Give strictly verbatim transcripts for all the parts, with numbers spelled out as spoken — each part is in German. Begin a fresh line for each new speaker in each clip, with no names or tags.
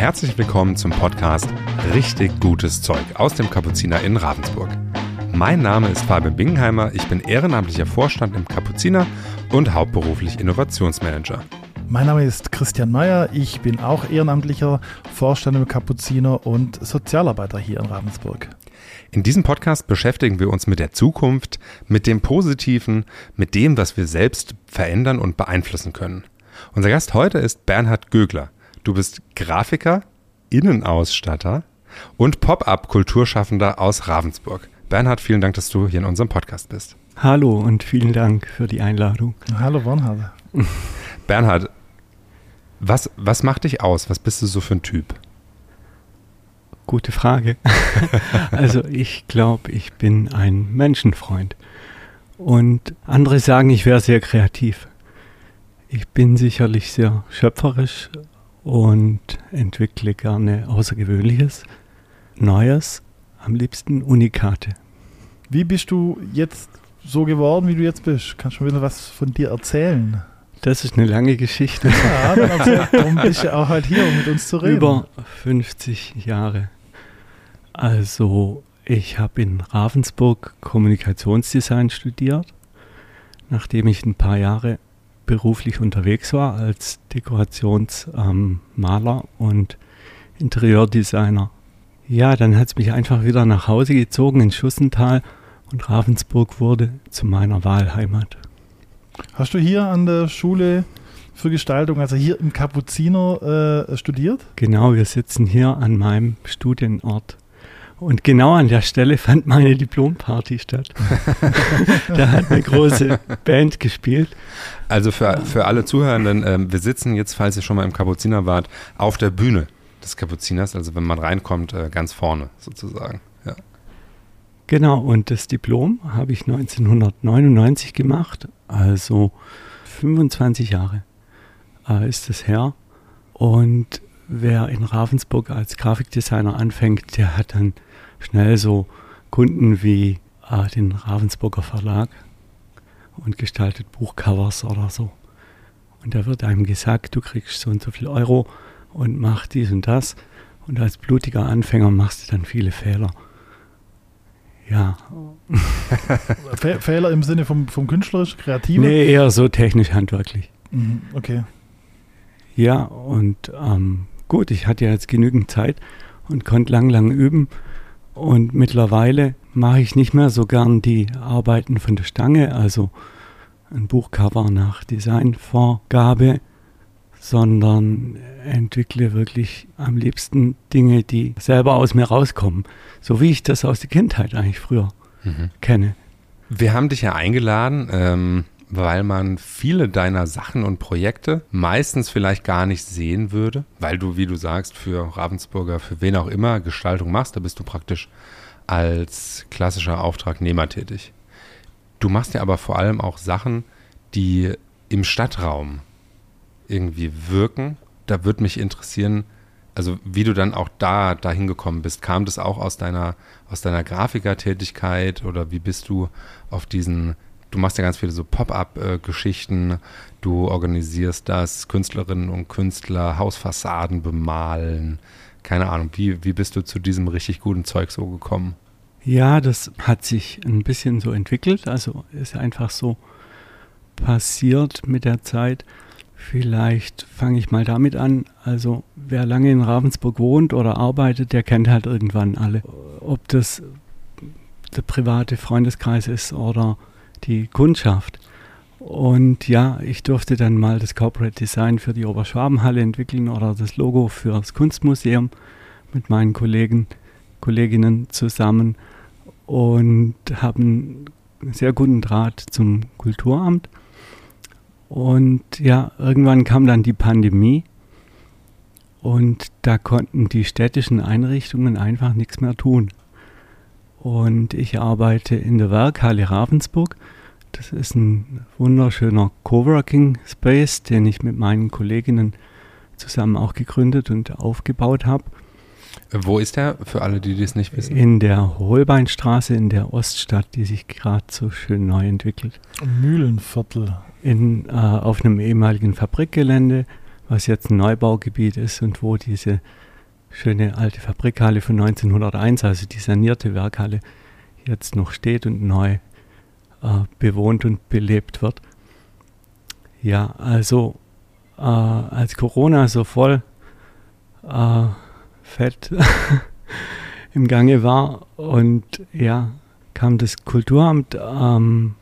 herzlich willkommen zum Podcast Richtig gutes Zeug aus dem Kapuziner in Ravensburg. Mein Name ist Fabian Bingenheimer, ich bin ehrenamtlicher Vorstand im Kapuziner und hauptberuflich Innovationsmanager.
Mein Name ist Christian Meyer, ich bin auch ehrenamtlicher Vorstand im Kapuziner und Sozialarbeiter hier in Ravensburg.
In diesem Podcast beschäftigen wir uns mit der Zukunft, mit dem Positiven, mit dem, was wir selbst verändern und beeinflussen können. Unser Gast heute ist Bernhard Gögler. Du bist Grafiker, Innenausstatter und Pop-up-Kulturschaffender aus Ravensburg. Bernhard, vielen Dank, dass du hier in unserem Podcast bist.
Hallo und vielen Dank für die Einladung.
Hallo Bernhard.
Bernhard, was, was macht dich aus? Was bist du so für ein Typ?
Gute Frage. Also ich glaube, ich bin ein Menschenfreund. Und andere sagen, ich wäre sehr kreativ. Ich bin sicherlich sehr schöpferisch und entwickle gerne Außergewöhnliches, Neues, am liebsten Unikate.
Wie bist du jetzt so geworden, wie du jetzt bist? Kannst du mir was von dir erzählen?
Das ist eine lange Geschichte.
Ja, dann erzähl, darum bist du auch halt hier, um mit uns zu reden.
Über fünfzig Jahre. Also ich habe in Ravensburg Kommunikationsdesign studiert, nachdem ich ein paar Jahre beruflich unterwegs war als Dekorationsmaler ähm, und Interieurdesigner. Ja, dann hat es mich einfach wieder nach Hause gezogen in Schussental und Ravensburg wurde zu meiner Wahlheimat.
Hast du hier an der Schule für Gestaltung, also hier im Kapuziner, äh, studiert?
Genau, wir sitzen hier an meinem Studienort. Und genau an der Stelle fand meine Diplomparty statt. Da hat eine große Band gespielt.
Also für, für alle Zuhörenden, äh, wir sitzen jetzt, falls ihr schon mal im Kapuziner wart, auf der Bühne des Kapuziners, also wenn man reinkommt, äh, ganz vorne sozusagen. Ja.
Genau, und das Diplom habe ich neunzehnhundertneunundneunzig gemacht, also fünfundzwanzig Jahre äh, ist es her. Und wer in Ravensburg als Grafikdesigner anfängt, der hat dann schnell so Kunden wie äh, den Ravensburger Verlag und gestaltet Buchcovers oder so. Und da wird einem gesagt, du kriegst so und so viel Euro und mach dies und das. Und als blutiger Anfänger machst du dann viele Fehler. Ja.
Fe- Fehler im Sinne vom, vom künstlerisch, kreativen?
Nee, eher so technisch-handwerklich.
Mhm, okay.
Ja, und ähm, gut, ich hatte ja jetzt genügend Zeit und konnte lang, lang üben. Und mittlerweile mache ich nicht mehr so gern die Arbeiten von der Stange, also ein Buchcover nach Designvorgabe, sondern entwickle wirklich am liebsten Dinge, die selber aus mir rauskommen. So wie ich das aus der Kindheit eigentlich früher mhm. kenne.
Wir haben dich ja eingeladen, ähm weil man viele deiner Sachen und Projekte meistens vielleicht gar nicht sehen würde, weil du, wie du sagst, für Ravensburger, für wen auch immer Gestaltung machst, da bist du praktisch als klassischer Auftragnehmer tätig. Du machst ja aber vor allem auch Sachen, die im Stadtraum irgendwie wirken. Da würde mich interessieren, also wie du dann auch da dahin gekommen bist. Kam das auch aus deiner, aus deiner Grafikertätigkeit oder wie bist du auf diesen... Du machst ja ganz viele so Pop-up-Geschichten, du organisierst das, Künstlerinnen und Künstler, Hausfassaden bemalen. Keine Ahnung, wie, wie bist du zu diesem richtig guten Zeug so gekommen?
Ja, das hat sich ein bisschen so entwickelt, also ist einfach so passiert mit der Zeit. Vielleicht fange ich mal damit an, also wer lange in Ravensburg wohnt oder arbeitet, der kennt halt irgendwann alle. Ob das der private Freundeskreis ist oder die Kundschaft. Und ja, ich durfte dann mal das Corporate Design für die Oberschwabenhalle entwickeln oder das Logo für das Kunstmuseum mit meinen Kollegen, Kolleginnen zusammen und haben einen sehr guten Draht zum Kulturamt. Und ja, irgendwann kam dann die Pandemie und da konnten die städtischen Einrichtungen einfach nichts mehr tun. Und ich arbeite in der Werkhalle Ravensburg. Das ist ein wunderschöner Coworking Space, den ich mit meinen Kolleginnen zusammen auch gegründet und aufgebaut habe.
Wo ist der, für alle, die das nicht wissen?
In der Holbeinstraße in der Oststadt, die sich gerade so schön neu entwickelt.
Mühlenviertel.
In, äh, auf einem ehemaligen Fabrikgelände, was jetzt ein Neubaugebiet ist und wo diese schöne alte Fabrikhalle von neunzehnhunderteins, also die sanierte Werkhalle, jetzt noch steht und neu äh, bewohnt und belebt wird. Ja, also äh, als Corona so voll äh, fett im Gange war und ja, kam das Kulturamt ähm,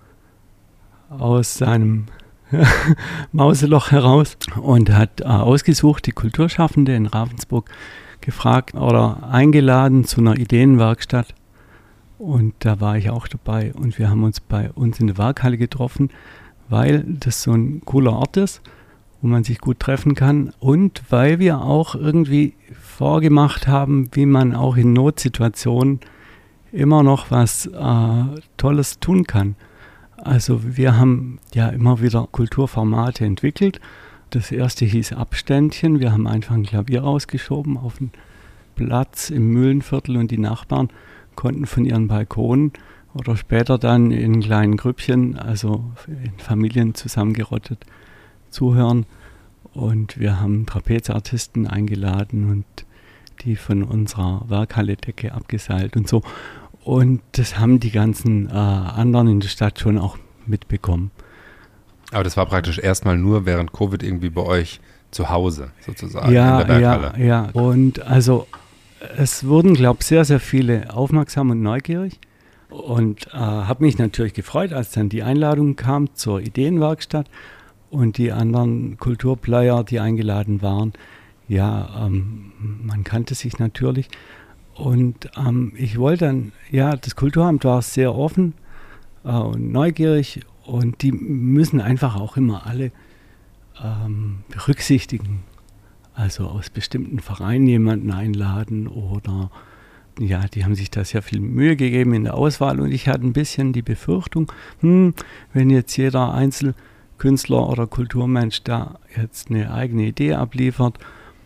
aus seinem Mauseloch heraus und hat äh, ausgesucht, die Kulturschaffende in Ravensburg gefragt oder eingeladen zu einer Ideenwerkstatt. Und da war ich auch dabei und wir haben uns bei uns in der Werkhalle getroffen, weil das so ein cooler Ort ist, wo man sich gut treffen kann und weil wir auch irgendwie vorgemacht haben, wie man auch in Notsituationen immer noch was äh, Tolles tun kann. Also wir haben ja immer wieder Kulturformate entwickelt. Das erste hieß Abständchen. Wir haben einfach ein Klavier rausgeschoben auf den Platz im Mühlenviertel und die Nachbarn konnten von ihren Balkonen oder später dann in kleinen Grüppchen, also in Familien zusammengerottet, zuhören. Und wir haben Trapezartisten eingeladen und die von unserer Werkhalledecke abgeseilt und so. Und das haben die ganzen äh, anderen in der Stadt schon auch mitbekommen.
Aber das war praktisch erstmal nur während Covid irgendwie bei euch zu Hause sozusagen
ja,
in der Werkhalle.
Ja, ja. Und also es wurden, glaube ich, sehr, sehr viele aufmerksam und neugierig. Und äh, habe mich natürlich gefreut, als dann die Einladung kam zur Ideenwerkstatt und die anderen Kulturplayer, die eingeladen waren. Ja, ähm, man kannte sich natürlich. Und ähm, ich wollte dann, ja, das Kulturamt war sehr offen äh, und neugierig und die müssen einfach auch immer alle ähm, berücksichtigen. Also aus bestimmten Vereinen jemanden einladen oder, ja, die haben sich da sehr viel Mühe gegeben in der Auswahl und ich hatte ein bisschen die Befürchtung, hm, wenn jetzt jeder Einzelkünstler oder Kulturmensch da jetzt eine eigene Idee abliefert,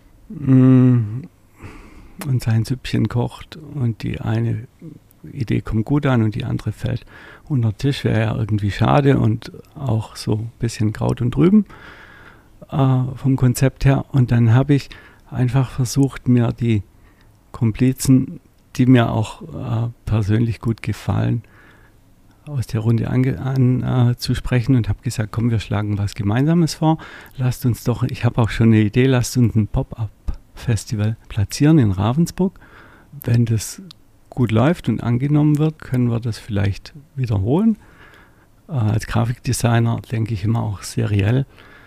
hm, und sein Süppchen kocht und die eine Idee kommt gut an und die andere fällt unter den Tisch, wäre ja irgendwie schade und auch so ein bisschen Kraut und Rüben äh, vom Konzept her. Und dann habe ich einfach versucht, mir die Komplizen, die mir auch äh, persönlich gut gefallen, aus der Runde anzusprechen an, äh, und habe gesagt, komm, wir schlagen was Gemeinsames vor. Lasst uns doch, ich habe auch schon eine Idee, lasst uns ein Pop-up Festival platzieren in Ravensburg. Wenn das gut läuft und angenommen wird, können wir das vielleicht wiederholen. Äh, als Grafikdesigner denke ich immer auch seriell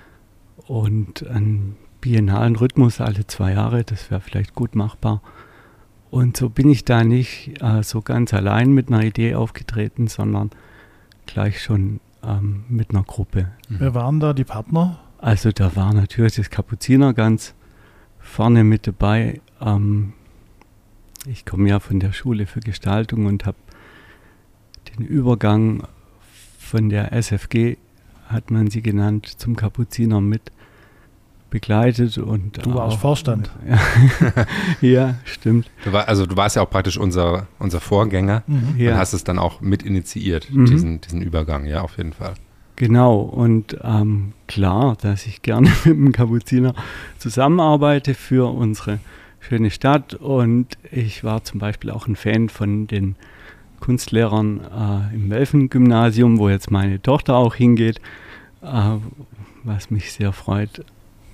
und einen biennalen Rhythmus alle zwei Jahre, das wäre vielleicht gut machbar. Und so bin ich da nicht äh, so ganz allein mit einer Idee aufgetreten, sondern gleich schon ähm, mit einer Gruppe.
Wer waren da die Partner?
Also da war natürlich das Kapuziner ganz vorne mit dabei. Ähm, ich komme ja von der Schule für Gestaltung und habe den Übergang von der S F G, hat man sie genannt, zum Kapuziner mit begleitet. Und
du warst Vorstand.
Ja, ja, stimmt.
Du war, also du warst ja auch praktisch unser, unser Vorgänger
Mhm.
Ja.
und hast es dann auch mit initiiert,
Mhm.
diesen, diesen Übergang, ja, auf jeden Fall.
Genau, und ähm, klar, dass ich gerne mit dem Kapuziner zusammenarbeite für unsere schöne Stadt. Und ich war zum Beispiel auch ein Fan von den Kunstlehrern äh, im Welfen-Gymnasium, wo jetzt meine Tochter auch hingeht, äh, was mich sehr freut.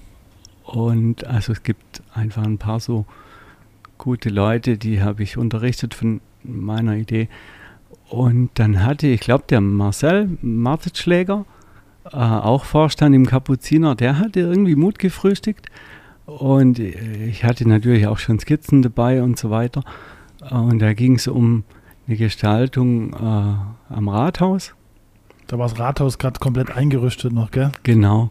Und also es gibt einfach ein paar so gute Leute, die habe ich unterrichtet von meiner Idee. Und dann hatte, ich glaube, der Marcel Martetschläger, äh, auch Vorstand im Kapuziner, der hatte irgendwie Mut gefrühstückt. Und ich hatte natürlich auch schon Skizzen dabei und so weiter. Und da ging es um eine Gestaltung äh, am Rathaus.
Da war das Rathaus gerade komplett eingerüstet noch, gell?
Genau.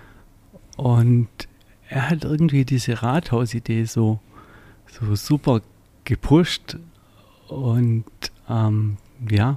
Und er hat irgendwie diese Rathausidee so, so super gepusht. Und ähm, ja,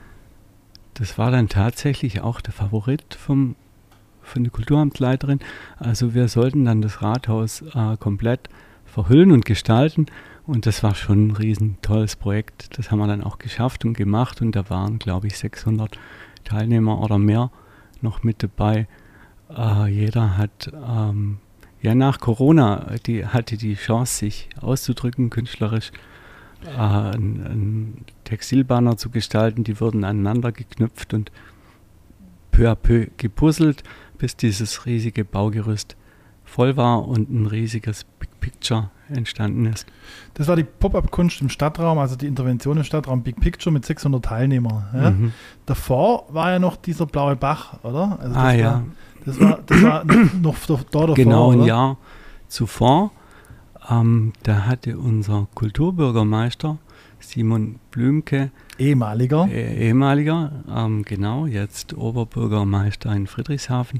das war dann tatsächlich auch der Favorit vom, von der Kulturamtsleiterin. Also wir sollten dann das Rathaus äh, komplett verhüllen und gestalten. Und das war schon ein riesen tolles Projekt. Das haben wir dann auch geschafft und gemacht. Und da waren, glaube ich, sechshundert Teilnehmer oder mehr noch mit dabei. Äh, jeder hat ähm, ja, nach Corona, die hatte die Chance, sich auszudrücken, künstlerisch, äh, einen Textilbanner zu gestalten. Die wurden aneinander geknüpft und peu à peu gepuzzelt, bis dieses riesige Baugerüst voll war und ein riesiges Big Picture entstanden ist.
Das war die Pop-Up-Kunst im Stadtraum, also die Intervention im Stadtraum Big Picture mit sechshundert Teilnehmern. Ja? Mhm. Davor war ja noch dieser blaue Bach, oder? Also das
ah
war,
ja.
Das war, das war noch da davor,
genau ein
oder?
Jahr zuvor. Ähm, da hatte unser Kulturbürgermeister Simon Blümke,
ehemaliger,
äh, ehemaliger, ähm, genau, jetzt Oberbürgermeister in Friedrichshafen,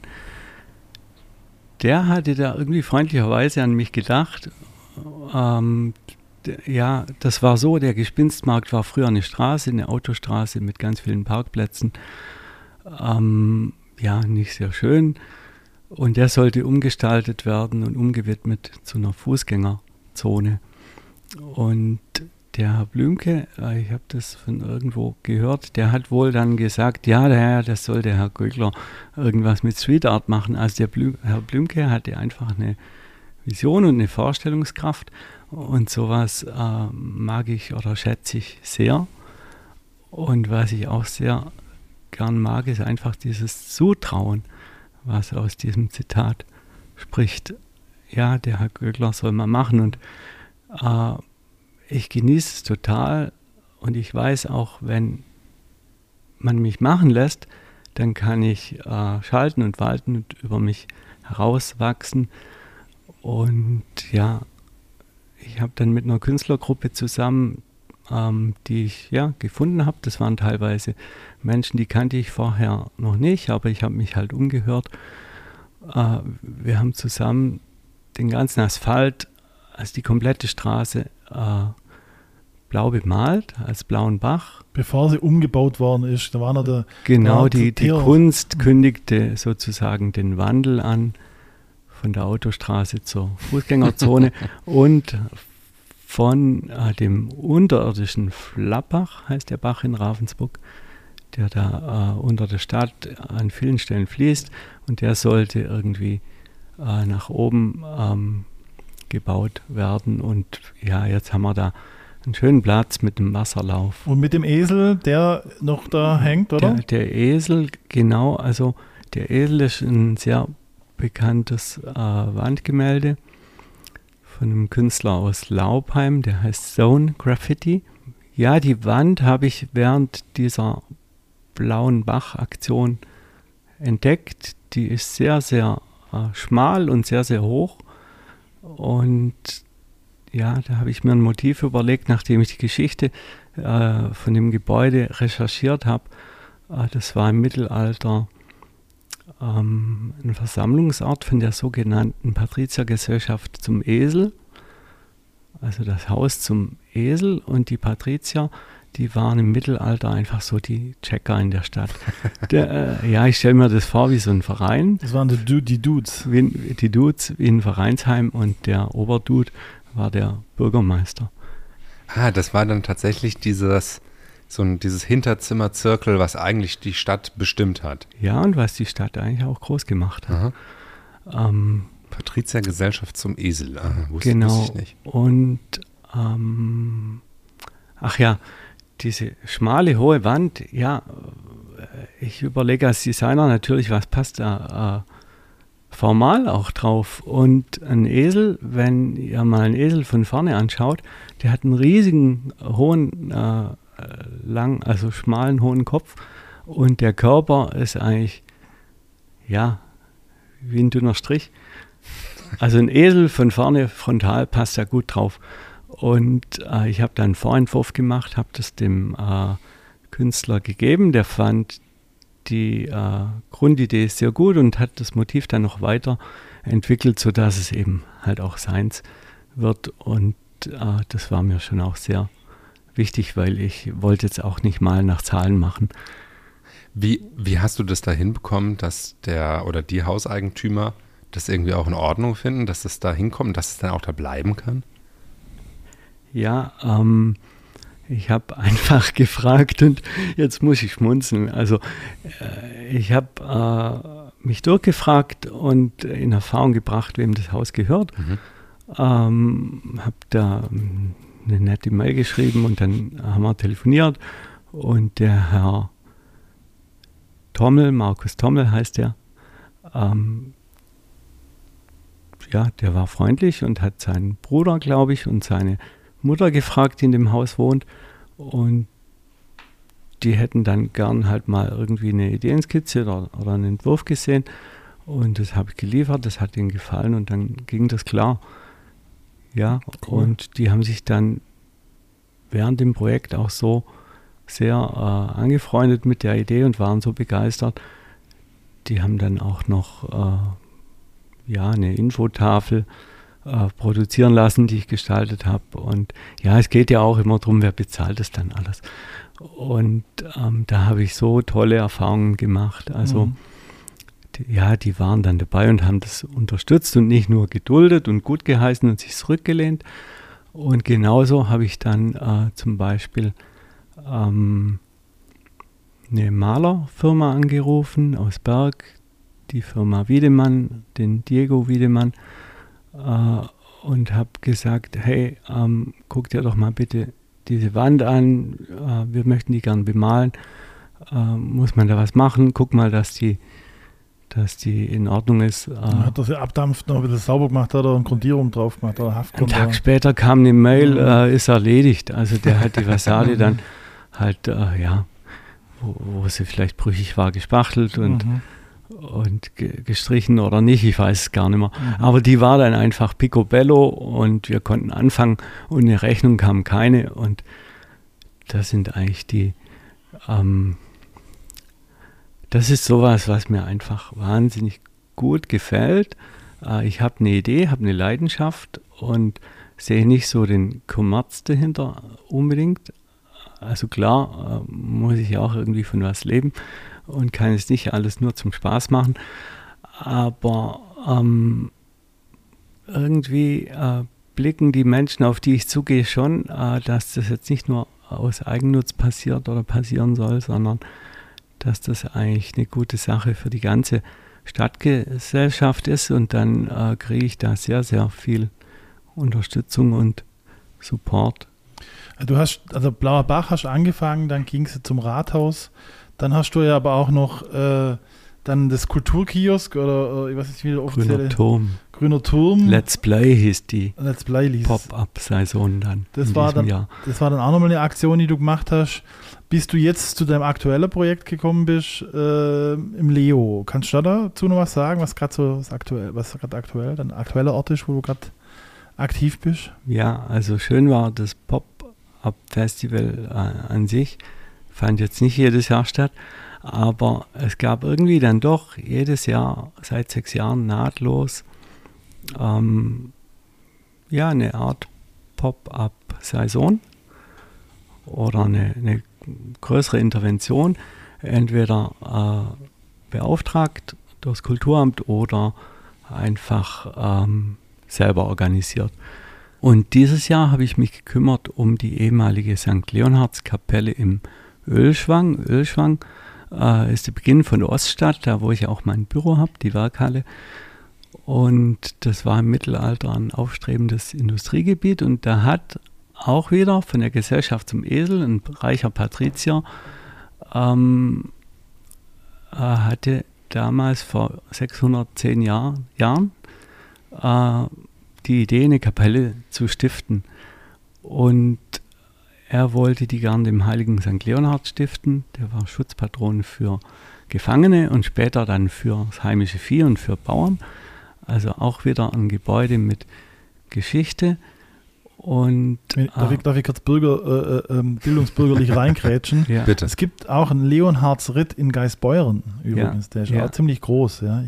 der hatte da irgendwie freundlicherweise an mich gedacht. Ähm, d- ja, das war so, der Gespinstmarkt war früher eine Straße, eine Autostraße mit ganz vielen Parkplätzen. Ähm, ja, nicht sehr schön. Und der sollte umgestaltet werden und umgewidmet zu einer Fußgängerzone. Und der Herr Blümke, äh, ich habe das von irgendwo gehört, der hat wohl dann gesagt, ja, der, das soll der Herr Gögler irgendwas mit Street Art machen. Also der Blüm, Herr Blümke hatte einfach eine Vision und eine Vorstellungskraft und sowas äh, mag ich oder schätze ich sehr. Und was ich auch sehr gern mag, ist einfach dieses Zutrauen, was aus diesem Zitat spricht. Ja, der Herr Gögler soll mal machen und äh, ich genieße es total und ich weiß auch, wenn man mich machen lässt, dann kann ich äh, schalten und walten und über mich herauswachsen. Und ja, ich habe dann mit einer Künstlergruppe zusammen, ähm, die ich ja gefunden habe. Das waren teilweise Menschen, die kannte ich vorher noch nicht, aber ich habe mich halt umgehört. Äh, wir haben zusammen den ganzen Asphalt, also die komplette Straße, äh, blau bemalt, als blauen Bach.
Bevor sie umgebaut worden ist, da war noch der...
Genau,
war
die, die Kunst kündigte sozusagen den Wandel an, von der Autostraße zur Fußgängerzone und von äh, dem unterirdischen Flappach, heißt der Bach in Ravensburg, der da äh, unter der Stadt an vielen Stellen fließt und der sollte irgendwie äh, nach oben ähm, gebaut werden und ja, jetzt haben wir da einen schönen Platz mit dem Wasserlauf.
Und mit dem Esel, der noch da hängt, oder?
Der, der Esel, genau, also der Esel ist ein sehr bekanntes äh, Wandgemälde von einem Künstler aus Laubheim, der heißt Zone Graffiti. Ja, die Wand habe ich während dieser blauen Bach-Aktion entdeckt. Die ist sehr, sehr äh, schmal und sehr, sehr hoch. Und ja, da habe ich mir ein Motiv überlegt, nachdem ich die Geschichte äh, von dem Gebäude recherchiert habe. Äh, das war im Mittelalter ähm, ein Versammlungsort von der sogenannten Patriziergesellschaft zum Esel. Also das Haus zum Esel und die Patrizier, die waren im Mittelalter einfach so die Checker in der Stadt. Der, äh, ja, ich stelle mir das vor wie so ein Verein.
Das waren die, du- die Dudes.
Wie, die Dudes wie in Vereinsheim und der Oberdude war der Bürgermeister.
Ah, das war dann tatsächlich dieses, so ein, dieses Hinterzimmerzirkel, was eigentlich die Stadt bestimmt hat.
Ja, und was die Stadt eigentlich auch groß gemacht hat. Ähm,
Patriziergesellschaft zum Esel, ah, wusste,
genau.
wusste ich nicht.
Und ähm, ach ja, diese schmale, hohe Wand, ja, ich überlege als Designer natürlich, was passt da äh, formal auch drauf. Und ein Esel, wenn ihr mal einen Esel von vorne anschaut, der hat einen riesigen, hohen, äh, lang, also schmalen, hohen Kopf und der Körper ist eigentlich, ja, wie ein dünner Strich. Also ein Esel von vorne frontal passt da gut drauf. Und äh, ich habe dann einen Vorentwurf gemacht, habe das dem äh, Künstler gegeben. Der fand die äh, Grundidee sehr gut und hat das Motiv dann noch weiter entwickelt, sodass es eben halt auch seins wird. Und äh, das war mir schon auch sehr wichtig, weil ich wollte jetzt auch nicht mal nach Zahlen machen.
Wie, wie hast du das da hinbekommen, dass der oder die Hauseigentümer das irgendwie auch in Ordnung finden, dass es da hinkommt, dass es dann auch da bleiben kann?
Ja, ähm, ich habe einfach gefragt und jetzt muss ich schmunzeln. Also äh, ich habe äh, mich durchgefragt und in Erfahrung gebracht, wem das Haus gehört.
Mhm.
Ähm, habe da eine nette Mail geschrieben und dann haben wir telefoniert und der Herr Tommel, Markus Tommel heißt der, ähm, ja, der war freundlich und hat seinen Bruder, glaube ich, und seine Mutter gefragt, die in dem Haus wohnt, und die hätten dann gern halt mal irgendwie eine Ideenskizze oder, oder einen Entwurf gesehen, und das habe ich geliefert, das hat ihnen gefallen und dann ging das klar. Ja, cool. Und die haben sich dann während dem Projekt auch so sehr äh, angefreundet mit der Idee und waren so begeistert. Die haben dann auch noch äh, ja, eine Infotafel äh, produzieren lassen, die ich gestaltet habe. Und ja, es geht ja auch immer darum, wer bezahlt das dann alles. Und ähm, da habe ich so tolle Erfahrungen gemacht. Also mhm. die, ja, die waren dann dabei und haben das unterstützt und nicht nur geduldet und gut geheißen und sich zurückgelehnt. Und genauso habe ich dann äh, zum Beispiel ähm, eine Malerfirma angerufen aus Berg, die Firma Wiedemann, den Diego Wiedemann, äh, und habe gesagt, hey, ähm, guck dir doch mal bitte diese Wand an, äh, wir möchten die gern bemalen, äh, muss man da was machen, guck mal, dass die, dass die in Ordnung ist. Äh,
hat das ja abdampft, noch ein bisschen sauber gemacht hat oder eine Grundierung drauf gemacht oder Haftgrund.
Einen Tag später kam eine Mail, mhm. äh, ist erledigt, also der hat die Fassade dann halt, äh, ja, wo, wo sie vielleicht brüchig war, gespachtelt und mhm. und ge- gestrichen oder nicht, ich weiß es gar nicht mehr. Mhm. Aber die war dann einfach picobello und wir konnten anfangen und eine Rechnung kam keine, und das sind eigentlich die, ähm, das ist sowas, was mir einfach wahnsinnig gut gefällt. Äh, ich habe eine Idee, habe eine Leidenschaft und sehe nicht so den Kommerz dahinter unbedingt. Also klar, äh, muss ich auch irgendwie von was leben und kann es nicht alles nur zum Spaß machen, aber ähm, irgendwie äh, blicken die Menschen, auf die ich zugehe, schon, äh, dass das jetzt nicht nur aus Eigennutz passiert oder passieren soll, sondern dass das eigentlich eine gute Sache für die ganze Stadtgesellschaft ist, und dann äh, kriege ich da sehr, sehr viel Unterstützung und Support.
Du hast, also Blauer Bach hast angefangen, dann ging es zum Rathaus. Dann hast du ja aber auch noch äh, dann das Kulturkiosk oder äh, ich weiß nicht, wie der offizielle...
Grüner Turm.
Grüner Turm.
Let's Play hieß die
Let's Play hieß
Pop-Up-Saison dann
das
in
war
diesem
dann,
Jahr.
Das war dann auch nochmal eine Aktion, die du gemacht hast. Bis du jetzt zu deinem aktuellen Projekt gekommen bist, äh, im Leo. Kannst du dazu noch was sagen, was gerade so das aktuell, was gerade aktuell, dein aktueller Ort ist, wo du gerade aktiv bist?
Ja, also schön war das Pop-Up-Festival äh, an sich. Fand jetzt nicht jedes Jahr statt, aber es gab irgendwie dann doch jedes Jahr, seit sechs Jahren nahtlos, ähm, ja, eine Art Pop-Up-Saison oder eine, eine größere Intervention, entweder äh, beauftragt durchs Kulturamt oder einfach ähm, selber organisiert. Und dieses Jahr habe ich mich gekümmert um die ehemalige Sankt Leonhardskapelle im Ölschwang. Ölschwang äh, ist der Beginn von der Oststadt, da wo ich auch mein Büro habe, die Werkhalle. Und das war im Mittelalter ein aufstrebendes Industriegebiet, und da hat auch wieder von der Gesellschaft zum Esel ein reicher Patrizier ähm, äh, hatte damals vor sechshundertzehn Jahr, Jahren äh, die Idee, eine Kapelle zu stiften. Und er wollte die gern dem heiligen Sankt Leonhard stiften. Der war Schutzpatron für Gefangene und später dann für das heimische Vieh und für Bauern. Also auch wieder ein Gebäude mit Geschichte. Und,
darf, ich, darf ich kurz Bürger, äh, äh, bildungsbürgerlich reingrätschen?
Ja.
Bitte.
Es gibt auch einen Leonhardsritt in Geisbeuren übrigens. Ja. Der ist
ja.
auch ziemlich groß. Ja.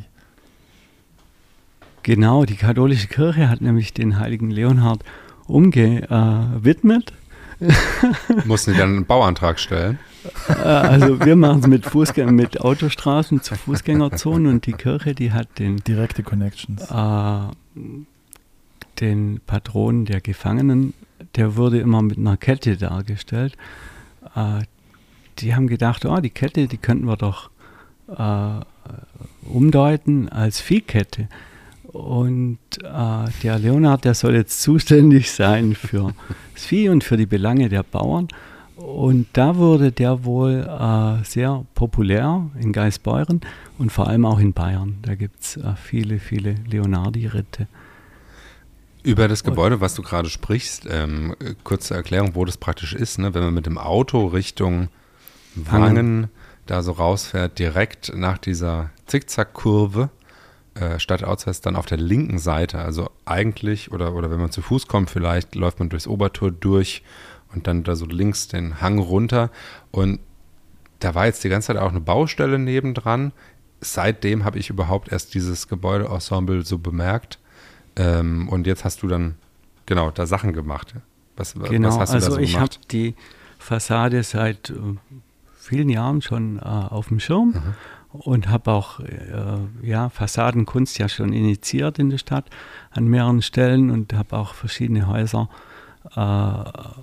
Genau, die katholische Kirche hat nämlich den heiligen Leonhard umgewidmet.
Mussten die dann einen Bauantrag stellen?
Also wir machen es mit Fußgängern, mit Autostraßen zu Fußgängerzonen, und die Kirche, die hat den
direkte Connections.
Äh, den Patron der Gefangenen, der wurde immer mit einer Kette dargestellt. Äh, die haben gedacht, oh, die Kette, die könnten wir doch äh, umdeuten als Viehkette. Und äh, der Leonhard, der soll jetzt zuständig sein für das Vieh und für die Belange der Bauern. Und da wurde der wohl äh, sehr populär in Geisbeuren und vor allem auch in Bayern. Da gibt es äh, viele, viele Leonhardi-Ritte.
Über das Gebäude, was du gerade sprichst, ähm, kurze Erklärung, wo das praktisch ist. Ne? Wenn man mit dem Auto Richtung Wangen da so rausfährt, direkt nach dieser Zickzackkurve, äh, Stadtauz heißt dann auf der linken Seite, also eigentlich, oder, oder wenn man zu Fuß kommt vielleicht, läuft man durchs Obertor durch und dann da so links den Hang runter. Und da war jetzt die ganze Zeit auch eine Baustelle nebendran. Seitdem habe ich überhaupt erst dieses Gebäudeensemble so bemerkt. Ähm, und jetzt hast du dann, genau, da Sachen gemacht. Was,
genau,
was hast du
also
da so
ich habe
gemacht?
die Fassade seit äh, vielen Jahren schon äh, auf dem Schirm mhm. und habe auch äh, ja, Fassadenkunst ja schon initiiert in der Stadt an mehreren Stellen und habe auch verschiedene Häuser äh,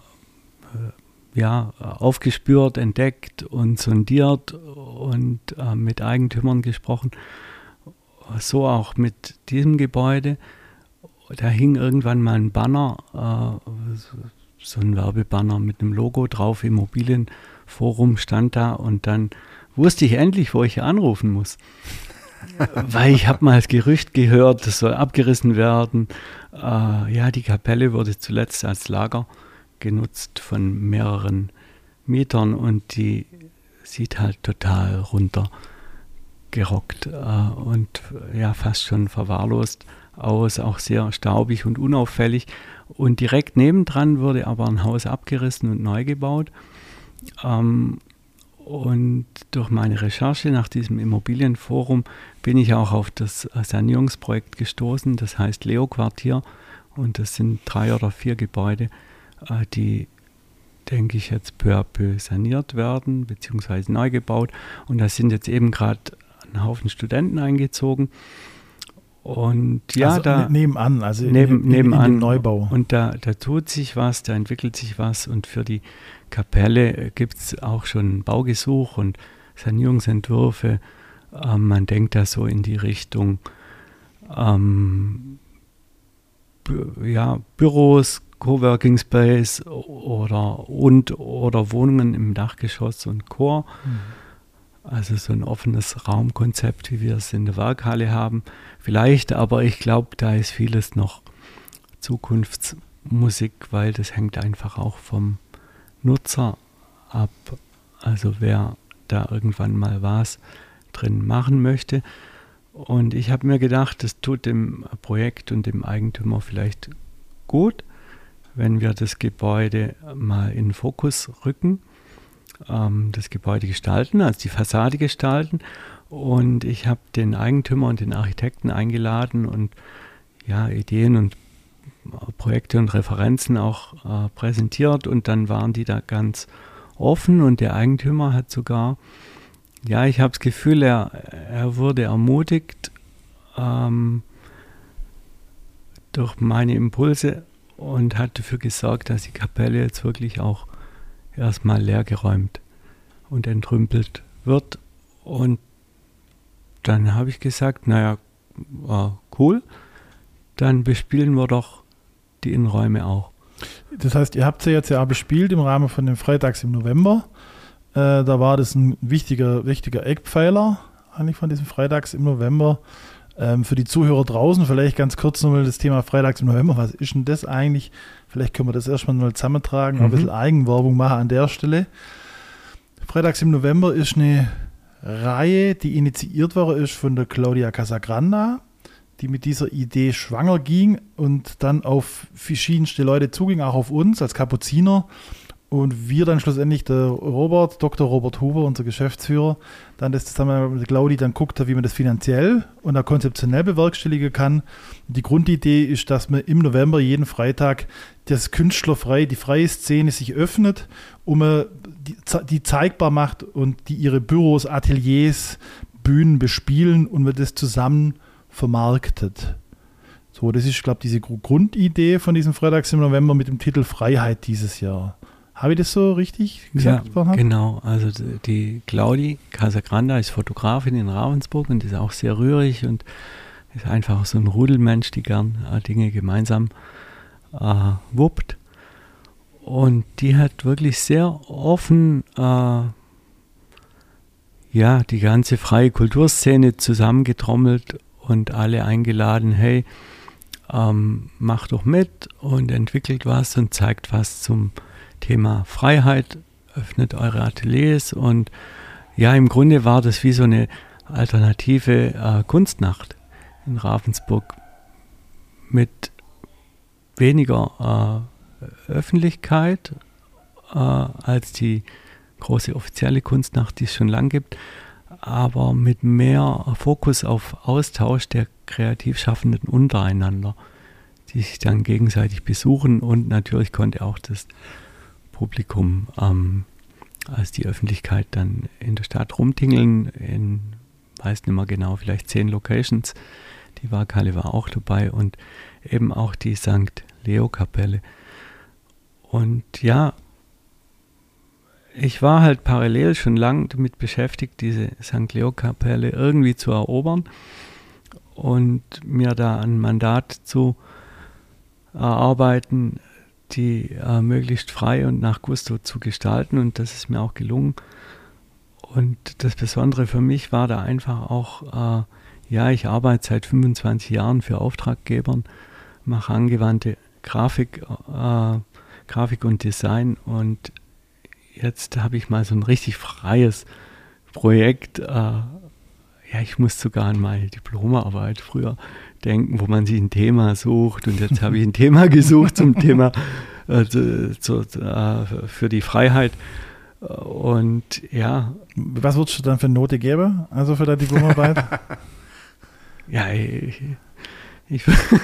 ja, aufgespürt, entdeckt und sondiert und äh, mit Eigentümern gesprochen. So auch mit diesem Gebäude. Da hing irgendwann mal ein Banner, äh, so ein Werbebanner mit einem Logo drauf, Immobilienforum stand da und dann wusste ich endlich, wo ich anrufen muss. Weil ich habe mal das Gerücht gehört, das soll abgerissen werden. Äh, ja, die Kapelle wurde zuletzt als Lager genutzt von mehreren Mietern und die sieht halt total runtergerockt äh, und ja fast schon verwahrlost aus, auch sehr staubig und unauffällig. Und direkt nebendran wurde aber ein Haus abgerissen und neu gebaut. Ähm, und durch meine Recherche nach diesem Immobilienforum bin ich auch auf das Sanierungsprojekt gestoßen, das heißt Leo-Quartier. Und das sind drei oder vier Gebäude, äh, die, denke ich, jetzt peu à peu saniert werden, beziehungsweise neu gebaut. Und da sind jetzt eben gerade ein Haufen Studenten eingezogen. Und ja,
also
da
nebenan, also
neben,
in,
nebenan.
in dem Neubau.
Und da, da tut sich was, da entwickelt sich was. Und für die Kapelle gibt es auch schon ein Baugesuch und Sanierungsentwürfe. Ähm, man denkt da so in die Richtung ähm, Bü- ja, Büros, Coworking Space oder und oder Wohnungen im Dachgeschoss und Chor. Mhm. Also so ein offenes Raumkonzept, wie wir es in der Werkhalle haben. Vielleicht, aber ich glaube, da ist vieles noch Zukunftsmusik, weil das hängt einfach auch vom Nutzer ab. Also wer da irgendwann mal was drin machen möchte. Und ich habe mir gedacht, das tut dem Projekt und dem Eigentümer vielleicht gut, wenn wir das Gebäude mal in den Fokus rücken. Das Gebäude gestalten, also die Fassade gestalten. Und ich habe den Eigentümer und den Architekten eingeladen und ja, Ideen und Projekte und Referenzen auch äh, präsentiert. Und dann waren die da ganz offen und der Eigentümer hat sogar, ja, ich habe das Gefühl, er, er wurde ermutigt ähm, durch meine Impulse und hat dafür gesorgt, dass die Kapelle jetzt wirklich auch erstmal leergeräumt und entrümpelt wird. Und dann habe ich gesagt, naja, äh, cool, dann bespielen wir doch die Innenräume auch.
Das heißt, ihr habt sie jetzt ja bespielt im Rahmen von den Freitags im November. Äh, da war das ein wichtiger, wichtiger Eckpfeiler eigentlich von diesem Freitags im November. Ähm, für die Zuhörer draußen vielleicht ganz kurz nochmal das Thema Freitags im November. Was ist denn das eigentlich? Vielleicht können wir das erstmal mal zusammentragen, mhm. ein bisschen Eigenwerbung machen an der Stelle. Freitags im November ist eine Reihe, die initiiert worden ist von der Claudia Casagranda, die mit dieser Idee schwanger ging und dann auf verschiedenste Leute zuging, auch auf uns als Kapuziner. Und wir dann schlussendlich, der Robert, Doktor Robert Huber, unser Geschäftsführer, dann das zusammen mit der Claudi dann guckt, wie man das finanziell und auch konzeptionell bewerkstelligen kann. Und die Grundidee ist, dass man im November jeden Freitag das künstlerfrei, die freie Szene sich öffnet, um die, die zeigbar macht und die ihre Büros, Ateliers, Bühnen bespielen und man das zusammen vermarktet. So, das ist, glaube ich, diese Grundidee von diesem Freitags im November mit dem Titel Freiheit dieses Jahr. Habe ich das so richtig gesagt?
Ja, genau. Also die Claudi Casagranda ist Fotografin in Ravensburg und ist auch sehr rührig und ist einfach so ein Rudelmensch, die gern äh, Dinge gemeinsam äh, wuppt. Und die hat wirklich sehr offen äh, ja, die ganze freie Kulturszene zusammengetrommelt und alle eingeladen, hey, ähm, macht doch mit und entwickelt was und zeigt was zum Thema Freiheit, öffnet eure Ateliers und ja, im Grunde war das wie so eine alternative äh, Kunstnacht in Ravensburg mit weniger äh, Öffentlichkeit äh, als die große offizielle Kunstnacht, die es schon lang gibt, aber mit mehr Fokus auf Austausch der Kreativschaffenden untereinander, die sich dann gegenseitig besuchen und natürlich konnte auch das Publikum, ähm, als die Öffentlichkeit dann in der Stadt rumtingeln, in, weiß nicht mehr genau, vielleicht zehn Locations. Die Waaghalle war auch dabei und eben auch die Sankt Leo Kapelle. Und ja, ich war halt parallel schon lang damit beschäftigt, diese Sankt Leo Kapelle irgendwie zu erobern und mir da ein Mandat zu erarbeiten, die äh, möglichst frei und nach Gusto zu gestalten und das ist mir auch gelungen. Und das Besondere für mich war da einfach auch, äh, ja, ich arbeite seit fünfundzwanzig Jahren für Auftraggebern, mache angewandte Grafik, äh, Grafik und Design und jetzt habe ich mal so ein richtig freies Projekt. Äh, ja, ich muss sogar an meine Diplomarbeit früher denken, wo man sich ein Thema sucht und jetzt habe ich ein Thema gesucht zum Thema äh, zu, zu, äh, für die Freiheit und ja.
Was würdest du dann für eine Note geben, also für deine Diplomarbeit?
Ja, ich, ich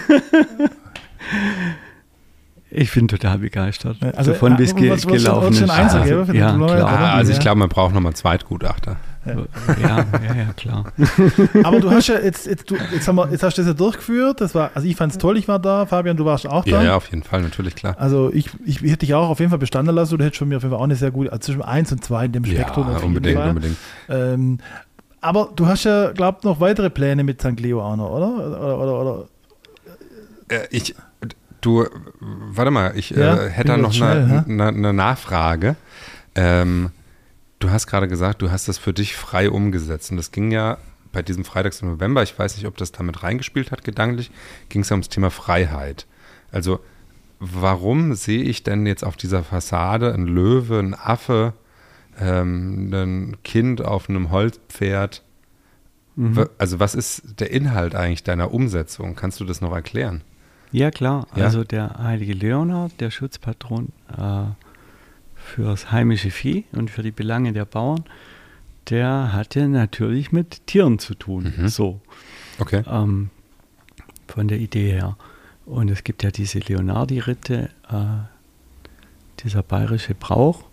Ich bin total begeistert.
Also,
von bis ge
was,
gelaufen ist.
Also,
also,
ja,
klar. Also ich glaube, man braucht nochmal Zweitgutachter.
Ja, ja, ja, ja, klar.
Aber du hast ja jetzt, jetzt, du, jetzt, haben wir, jetzt hast du das ja durchgeführt. Das war, also ich fand es toll, ich war da. Fabian, du warst auch da.
Ja, ja, auf jeden Fall, natürlich, klar.
Also ich, ich, ich hätte dich auch auf jeden Fall bestanden lassen. Du hättest schon mir auf jeden Fall auch eine sehr gute, also zwischen eins und zwei in dem Spektrum.
Ja, unbedingt, unbedingt.
Ähm, aber du hast ja, glaube ich, noch weitere Pläne mit Sankt Leo auch noch, oder? Oder, oder, oder?
Äh, ich... Du, warte mal, ich
ja,
äh, hätte da noch schnell, eine, eine, eine Nachfrage. Ähm, du hast gerade gesagt, du hast das für dich frei umgesetzt. Und das ging ja bei diesem Freitags im November, ich weiß nicht, ob das damit reingespielt hat, gedanklich, ging es ja ums Thema Freiheit. Also, warum sehe ich denn jetzt auf dieser Fassade einen Löwe, einen Affe, ähm, ein Kind auf einem Holzpferd? Mhm. Also, was ist der Inhalt eigentlich deiner Umsetzung? Kannst du das noch erklären?
Ja, klar.
Ja?
Also der heilige Leonhard, der Schutzpatron äh, fürs heimische Vieh und für die Belange der Bauern, der hatte natürlich mit Tieren zu tun.
Mhm.
So.
Okay.
Ähm, von der Idee her. Und es gibt ja diese Leonardi-Ritte, äh, dieser bayerische Brauch.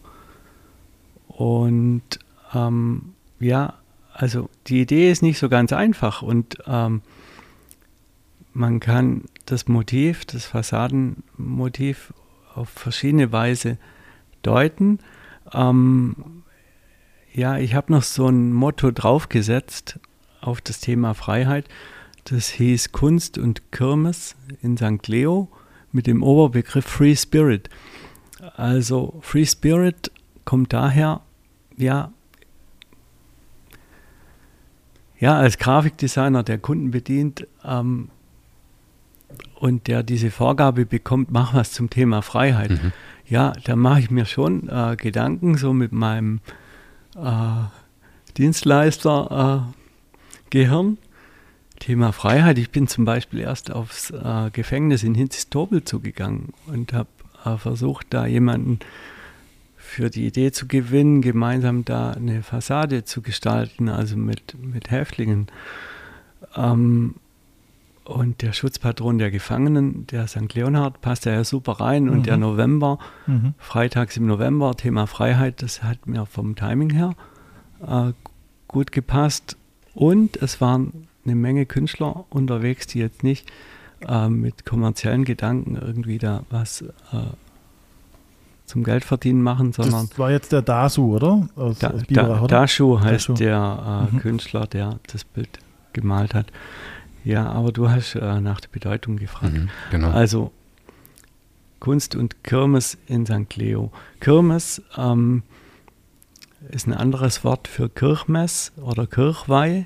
Und ähm, ja, also die Idee ist nicht so ganz einfach und ähm, man kann das Motiv, das Fassadenmotiv auf verschiedene Weise deuten. Ähm, ja, ich habe noch so ein Motto draufgesetzt auf das Thema Freiheit. Das hieß Kunst und Kirmes in Sankt Leo mit dem Oberbegriff Free Spirit. Also Free Spirit kommt daher, ja, ja als Grafikdesigner, der Kunden bedient, ähm, und der diese Vorgabe bekommt, mach was zum Thema Freiheit. Mhm. Ja, da mache ich mir schon äh, Gedanken, so mit meinem äh, Dienstleister-Gehirn. Äh, Thema Freiheit. Ich bin zum Beispiel erst aufs äh, Gefängnis in Hinzistobel zugegangen und habe äh, versucht, da jemanden für die Idee zu gewinnen, gemeinsam da eine Fassade zu gestalten, also mit, mit Häftlingen. Ähm, Und der Schutzpatron der Gefangenen, der Sankt Leonhard, passt da ja super rein. Mhm. Und der November, mhm. freitags im November, Thema Freiheit, das hat mir vom Timing her äh, gut gepasst. Und es waren eine Menge Künstler unterwegs, die jetzt nicht äh, mit kommerziellen Gedanken irgendwie da was äh, zum Geldverdienen machen, sondern
das war jetzt der Dasu, oder? Aus,
da,
aus Biberach,
da,
oder?
Dashu heißt
Dashu.
der äh,
Mhm.
Künstler, der das Bild gemalt hat. Ja, aber du hast äh, nach der Bedeutung gefragt.
Mhm, genau.
Also Kunst und Kirmes in Sankt Leo. Kirmes ähm, ist ein anderes Wort für Kirchmess oder Kirchweih.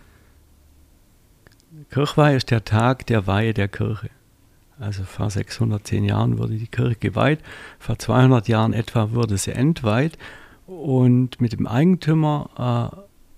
Kirchweih ist der Tag der Weihe der Kirche. Also vor sechshundertzehn Jahren wurde die Kirche geweiht, vor zweihundert Jahren etwa wurde sie entweiht und mit dem Eigentümer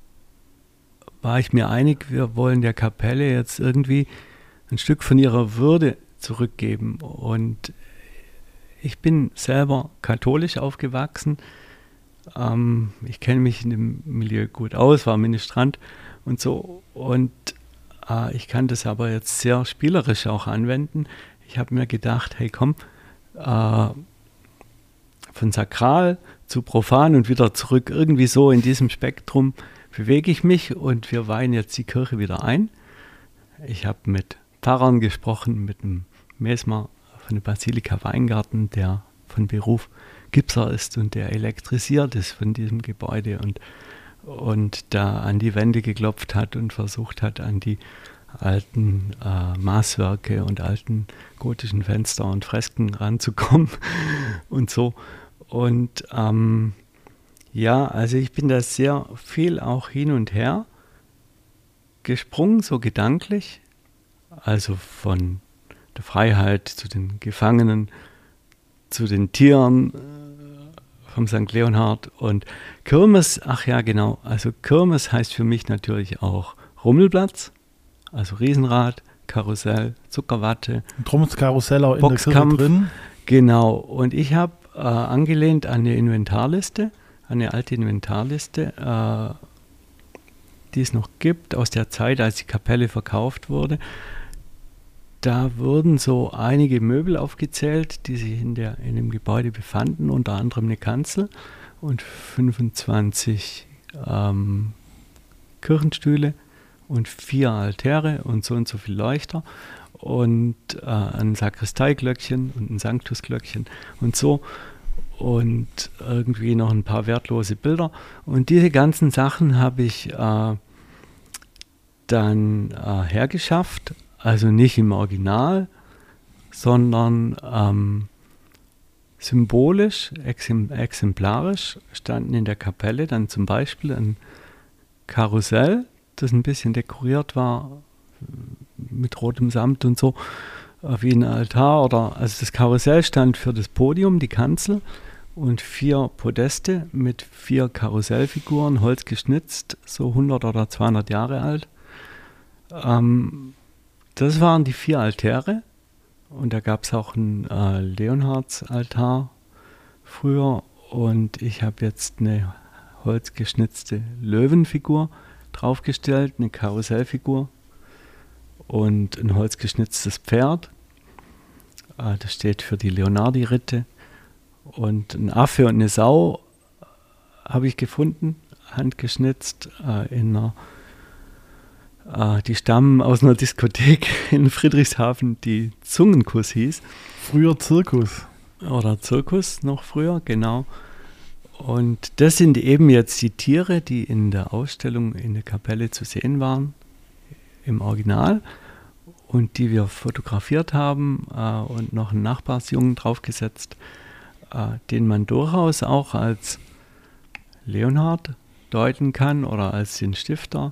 äh, war ich mir einig, wir wollen der Kapelle jetzt irgendwie ein Stück von ihrer Würde zurückgeben. Und ich bin selber katholisch aufgewachsen. Ähm, ich kenne mich in dem Milieu gut aus, war Ministrant und so. Und äh, ich kann das aber jetzt sehr spielerisch auch anwenden. Ich habe mir gedacht, hey komm, äh, von sakral zu profan und wieder zurück, irgendwie so in diesem Spektrum bewege ich mich und wir weihen jetzt die Kirche wieder ein. Ich habe mit Pfarrern gesprochen, mit einem Mesmer von der Basilika Weingarten, der von Beruf Gipser ist und der elektrisiert ist von diesem Gebäude und, und da an die Wände geklopft hat und versucht hat, an die alten äh, Maßwerke und alten gotischen Fenster und Fresken ranzukommen und so. Und ähm, ja, also ich bin da sehr viel auch hin und her gesprungen, so gedanklich, also von der Freiheit zu den Gefangenen, zu den Tieren äh, vom Sankt Leonhard und Kirmes, ach ja genau, also Kirmes heißt für mich natürlich auch Rummelplatz, also Riesenrad, Karussell, Zuckerwatte.
Drum ist Karussell auch in der Kirche
Boxkampf.
drin.
Genau, und ich habe äh, angelehnt an eine Inventarliste, an eine alte Inventarliste, äh, die es noch gibt, aus der Zeit, als die Kapelle verkauft wurde. Da wurden so einige Möbel aufgezählt, die sich in, der, in dem Gebäude befanden, unter anderem eine Kanzel und fünfundzwanzig ähm, Kirchenstühle und vier Altäre und so und so viel Leuchter und äh, ein Sakristeiglöckchen und ein Sanctusglöckchen und so und irgendwie noch ein paar wertlose Bilder. Und diese ganzen Sachen habe ich äh, dann äh, hergeschafft, also nicht im Original, sondern ähm, symbolisch, exem- exemplarisch standen in der Kapelle dann zum Beispiel ein Karussell, das ein bisschen dekoriert war mit rotem Samt und so, wie ein Altar. Oder also das Karussell stand für das Podium, die Kanzel und vier Podeste mit vier Karussellfiguren, holzgeschnitzt, so hundert oder zweihundert Jahre alt. Ähm, das waren die vier Altäre und da gab es auch einen äh, Leonhardsaltar früher und ich habe jetzt eine holzgeschnitzte Löwenfigur draufgestellt, eine Karussellfigur und ein holzgeschnitztes Pferd. Äh, das steht für die Leonardi-Ritte. Und ein Affe und eine Sau habe ich gefunden, handgeschnitzt, äh, in einer, äh, die stammen aus einer Diskothek in Friedrichshafen, die Zungenkuss hieß.
Früher Zirkus.
Oder Zirkus noch früher, genau. Und das sind eben jetzt die Tiere, die in der Ausstellung in der Kapelle zu sehen waren, im Original, und die wir fotografiert haben äh, und noch einen Nachbarsjungen draufgesetzt, äh, den man durchaus auch als Leonhard deuten kann oder als den Stifter,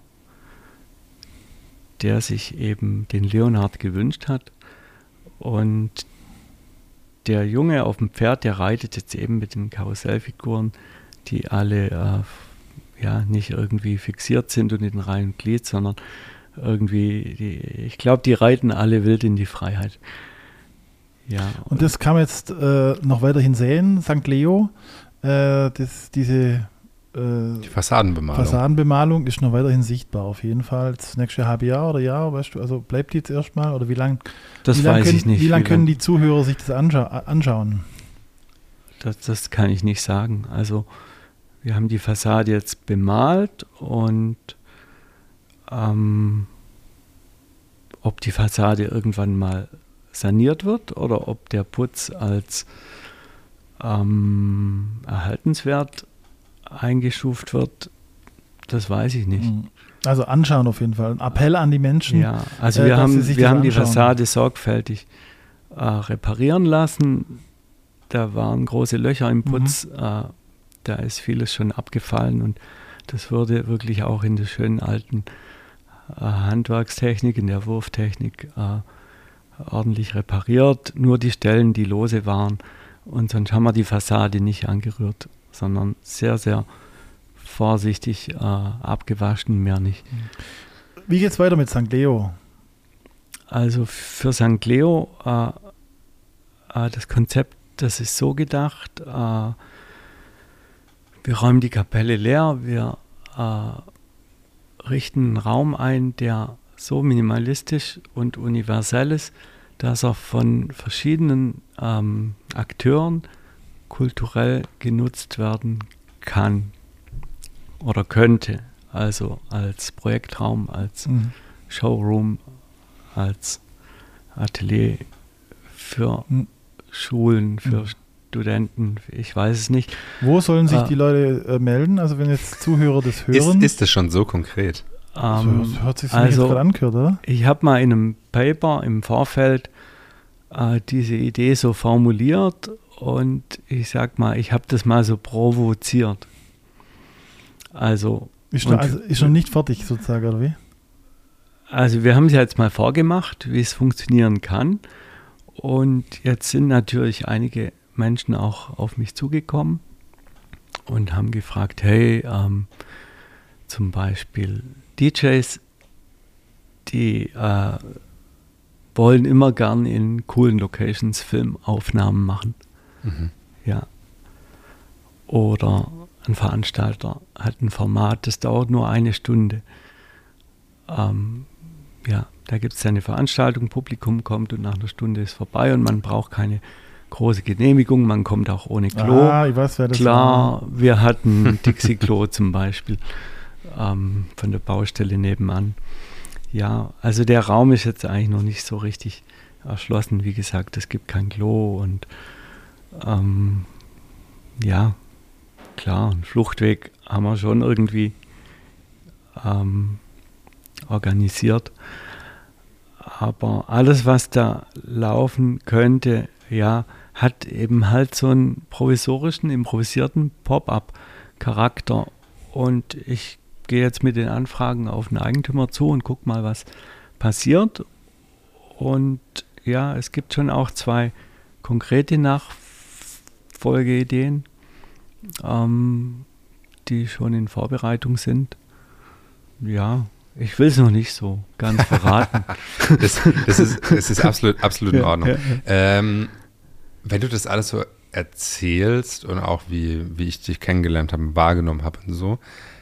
der sich eben den Leonhard gewünscht hat. Und der Junge auf dem Pferd, der reitet jetzt eben mit den Karussellfiguren, die alle äh, ja, nicht irgendwie fixiert sind und in Reihe und Glied, sondern irgendwie, die, ich glaube, die reiten alle wild in die Freiheit. Ja, und,
Und das kann man jetzt äh, noch weiterhin sehen, Sankt Leo. Äh, das, diese äh,
Die Fassadenbemalung.
Fassadenbemalung ist noch weiterhin sichtbar, auf jeden Fall. Das nächste halbe Jahr oder Jahr, weißt du, also bleibt die jetzt erstmal oder wie lange?
das
wie lang
weiß
können,
ich nicht.
Wie lange
wie
können
lang-
die Zuhörer sich das anscha- anschauen?
Das, das kann ich nicht sagen. Also wir haben die Fassade jetzt bemalt und ähm, ob die Fassade irgendwann mal saniert wird oder ob der Putz als ähm, erhaltenswert eingestuft wird, das weiß ich nicht.
Also anschauen auf jeden Fall. Ein Appell an die Menschen.
Ja, also
äh,
wir haben,
sich
wir haben die
anschauen.
Fassade sorgfältig äh, reparieren lassen. Da waren große Löcher im Putz. Mhm. Äh, da ist vieles schon abgefallen und das wurde wirklich auch in der schönen alten äh, Handwerkstechnik, in der Wurftechnik äh, ordentlich repariert. Nur die Stellen, die lose waren. Und sonst haben wir die Fassade nicht angerührt, sondern sehr, sehr vorsichtig äh, abgewaschen, mehr nicht.
Wie geht's weiter mit Sankt Leo?
Also für Sankt Leo, äh, äh, das Konzept, das ist so gedacht, äh, wir räumen die Kapelle leer, wir äh, richten einen Raum ein, der so minimalistisch und universell ist, dass er von verschiedenen ähm, Akteuren kulturell genutzt werden kann oder könnte. Also als Projektraum, als mhm. Showroom, als Atelier für mhm. Schulen, für mhm. Studenten, ich weiß es nicht.
Wo sollen sich
äh,
die Leute äh, melden? Also wenn jetzt Zuhörer das hören.
Ist, ist das schon so konkret?
Ähm, so, hört sich
also,
jetzt gerade angehört, oder?
Ich habe mal in einem Paper im Vorfeld äh, diese Idee so formuliert und ich sag mal, ich habe das mal so provoziert. Also
ist, noch, also ist noch nicht fertig sozusagen, oder wie?
Also wir haben es jetzt mal vorgemacht, wie es funktionieren kann und jetzt sind natürlich einige Menschen auch auf mich zugekommen und haben gefragt, hey, ähm, zum Beispiel D Js, die äh, wollen immer gern in coolen Locations Filmaufnahmen machen. Mhm. Ja. Oder ein Veranstalter hat ein Format, das dauert nur eine Stunde. Ähm, ja, da gibt es eine Veranstaltung, Publikum kommt und nach einer Stunde ist vorbei und man braucht keine große Genehmigung, man kommt auch ohne Klo.
Ah, ich weiß, wer das
Klar, war. Wir hatten Dixie-Klo zum Beispiel ähm, von der Baustelle nebenan. Ja, also der Raum ist jetzt eigentlich noch nicht so richtig erschlossen. Wie gesagt, es gibt kein Klo und ähm, ja, klar, einen Fluchtweg haben wir schon irgendwie ähm, organisiert. Aber alles, was da laufen könnte, ja, hat eben halt so einen provisorischen, improvisierten Pop-up-Charakter. Und ich gehe jetzt mit den Anfragen auf den Eigentümer zu und gucke mal, was passiert. Und ja, es gibt schon auch zwei konkrete Nachfolgeideen, ähm, die schon in Vorbereitung sind. Ja, ich will es noch nicht so ganz verraten.
das, das, ist, das ist absolut, absolut in Ordnung. Ja, ja. Ähm, wenn du das alles so erzählst und auch wie, wie ich dich kennengelernt habe, wahrgenommen habe und so,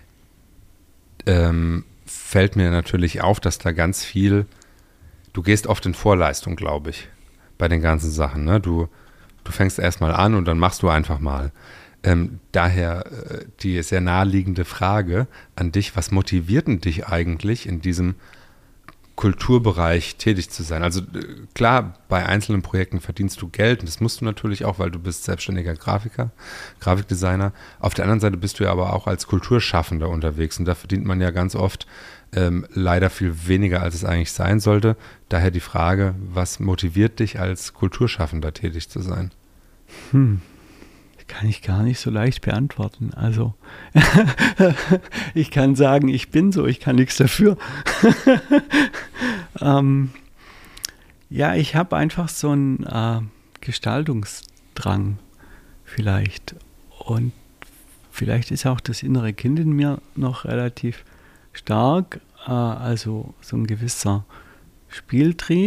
ähm, fällt mir natürlich auf, dass da ganz viel, du gehst oft in Vorleistung, glaube ich, bei den ganzen Sachen. Ne? Du, du fängst erstmal an und dann machst du einfach mal. Ähm, daher äh, die sehr naheliegende Frage an dich, was motiviert denn dich eigentlich in diesem Kulturbereich tätig zu sein? Also äh, klar, bei einzelnen Projekten verdienst du Geld und das musst du natürlich auch, weil du bist selbstständiger Grafiker, Grafikdesigner. Auf der anderen Seite bist du ja aber auch als Kulturschaffender unterwegs und da verdient man ja ganz oft ähm, leider viel weniger, als es eigentlich sein sollte. Daher die Frage, was motiviert dich als Kulturschaffender tätig zu sein?
Hm. Kann ich gar nicht so leicht beantworten. Also ich kann sagen, ich bin so, ich kann nichts dafür. ähm, ja, ich habe einfach so einen äh, Gestaltungsdrang vielleicht. Und vielleicht ist auch das innere Kind in mir noch relativ stark. Äh, also so ein gewisser Spieltrieb.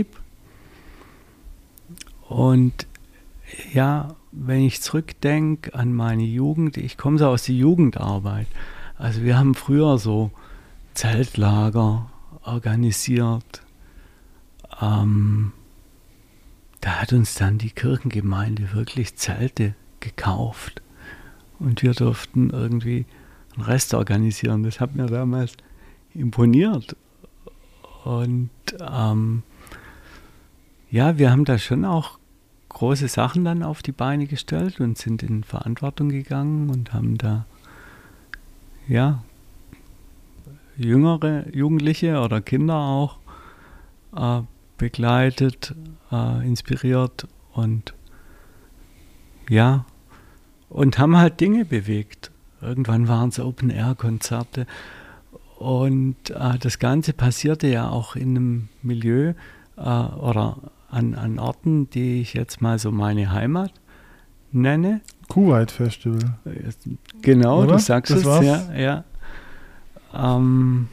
Und ja, wenn ich zurückdenke an meine Jugend, ich komme so aus der Jugendarbeit. Also wir haben früher so Zeltlager organisiert. Ähm, da hat uns dann die Kirchengemeinde wirklich Zelte gekauft. Und wir durften irgendwie einen Rest organisieren. Das hat mir damals imponiert. Und ähm, ja, wir haben da schon auch große Sachen dann auf die Beine gestellt und sind in Verantwortung gegangen und haben da ja jüngere Jugendliche oder Kinder auch äh, begleitet, äh, inspiriert und ja, und haben halt Dinge bewegt. Irgendwann waren es Open-Air-Konzerte und äh, das Ganze passierte ja auch in einem Milieu äh, oder an, an Orten, die ich jetzt mal so meine Heimat nenne.
Kuwait Festival.
Genau,
oder?
Du sagst
das
es,
war's?
ja. ja. Ähm,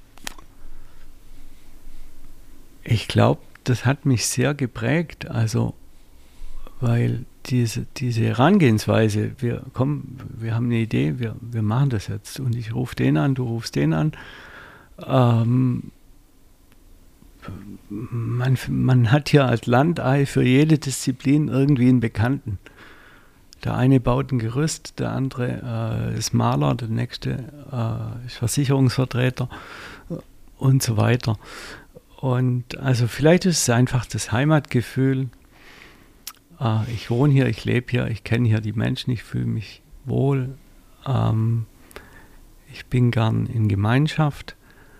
ich glaube, das hat mich sehr geprägt, also weil diese, diese Herangehensweise, wir kommen, wir haben eine Idee, wir, wir machen das jetzt und ich rufe den an, du rufst den an. Ähm, man, man hat hier als Landei für jede Disziplin irgendwie einen Bekannten. Der eine baut ein Gerüst, der andere äh, ist Maler, der nächste äh, ist Versicherungsvertreter und so weiter. Und also vielleicht ist es einfach das Heimatgefühl. Äh, ich wohne hier, ich lebe hier, ich kenne hier die Menschen, ich fühle mich wohl. Ähm, ich bin gern in Gemeinschaft.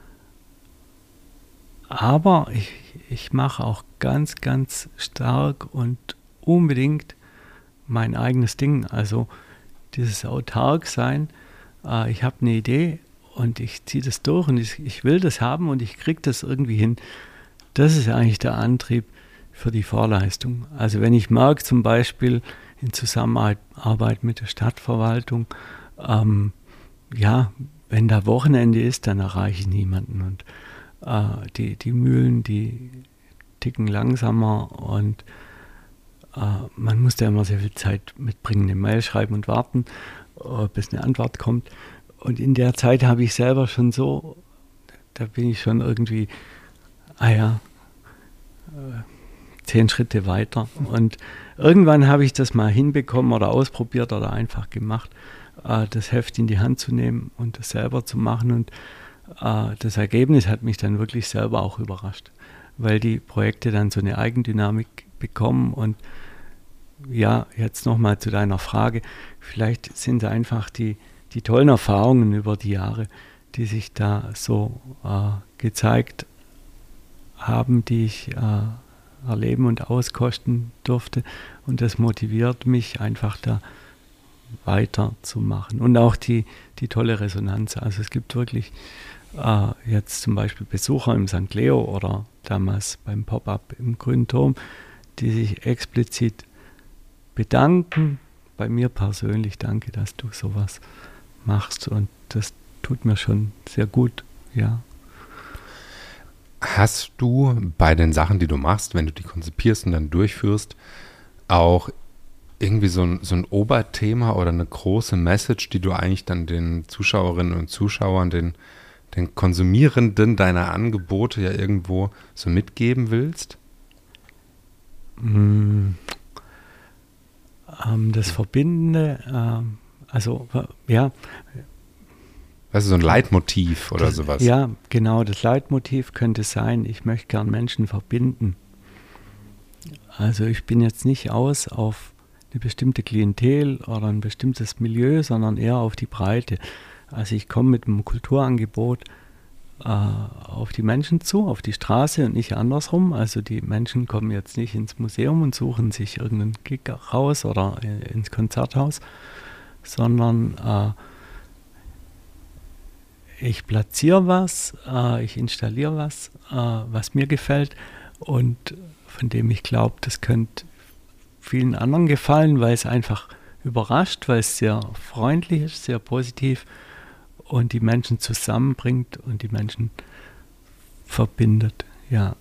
Aber ich, ich mache auch ganz, ganz stark und unbedingt mein eigenes Ding. Also dieses Autark-Sein. Äh, ich habe eine Idee und ich ziehe das durch und ich, ich will das haben und ich kriege das irgendwie hin. Das ist eigentlich der Antrieb für die Vorleistung. Also wenn ich merke, zum Beispiel in Zusammenarbeit mit der Stadtverwaltung, ähm, ja, wenn da Wochenende ist, dann erreiche ich niemanden. Und äh, die, die Mühlen, die ticken langsamer und äh, man muss da immer sehr viel Zeit mitbringen, eine Mail schreiben und warten, äh, bis eine Antwort kommt. Und in der Zeit habe ich selber schon so, da bin ich schon irgendwie, ah ja, äh, zehn Schritte weiter. Und irgendwann habe ich das mal hinbekommen oder ausprobiert oder einfach gemacht, äh, das Heft in die Hand zu nehmen und das selber zu machen. Und äh, das Ergebnis hat mich dann wirklich selber auch überrascht, weil die Projekte dann so eine Eigendynamik bekommen. Und ja, jetzt nochmal zu deiner Frage, vielleicht sind einfach die, die tollen Erfahrungen über die Jahre, die sich da so äh, gezeigt haben, die ich äh, erleben und auskosten durfte. Und das motiviert mich einfach da weiterzumachen. Und auch die, die tolle Resonanz. Also es gibt wirklich äh, jetzt zum Beispiel Besucher im Sankt Leo oder damals beim Pop-Up im Grünen Turm, die sich explizit bedanken. Bei mir persönlich danke, dass du sowas machst. Und das tut mir schon sehr gut, ja.
Hast du bei den Sachen, die du machst, wenn du die konzipierst und dann durchführst, auch irgendwie so ein, so ein Oberthema oder eine große Message, die du eigentlich dann den Zuschauerinnen und Zuschauern, den, den Konsumierenden deiner Angebote ja irgendwo so mitgeben willst?
Mm, ähm, das Verbindende, ähm, also ja,
Weißt du, so ein Leitmotiv oder
das,
sowas?
Ja, genau, das Leitmotiv könnte sein, ich möchte gern Menschen verbinden. Also ich bin jetzt nicht aus auf eine bestimmte Klientel oder ein bestimmtes Milieu, sondern eher auf die Breite. Also ich komme mit einem Kulturangebot äh, auf die Menschen zu, auf die Straße und nicht andersrum. Also die Menschen kommen jetzt nicht ins Museum und suchen sich irgendeinen Gig raus oder äh, ins Konzerthaus, sondern äh, ich platziere was, äh, ich installiere was, äh, was mir gefällt und von dem ich glaube, das könnte vielen anderen gefallen, weil es einfach überrascht, weil es sehr freundlich ist, sehr positiv und die Menschen zusammenbringt und die Menschen verbindet. Ja,